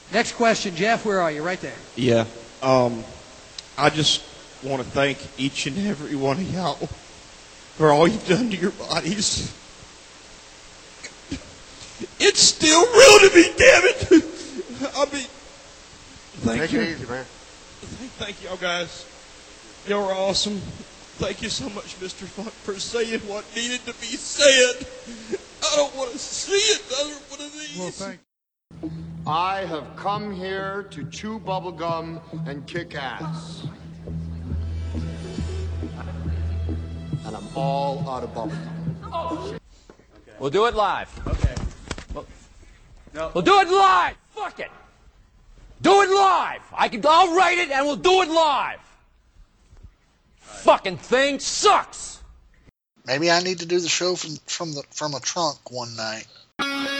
Next question, Jeff. Where are you? Right there. Yeah. I just want to thank each and every one of y'all for all you've done to your bodies. It's still real to me, damn it. I mean, thank you. Take it easy, man. Thank y'all guys. Y'all are awesome. Thank you so much, Mr. Funk, for saying what needed to be said. I don't want to see another one of these. Well, thank you. I have come here to chew bubblegum and kick ass. And I'm all out of bubblegum. We'll do it live. Okay. We'll do it live. Fuck it. Do it live. I'll write it and we'll do it live. Fucking thing sucks. Maybe I need to do the show from a trunk one night.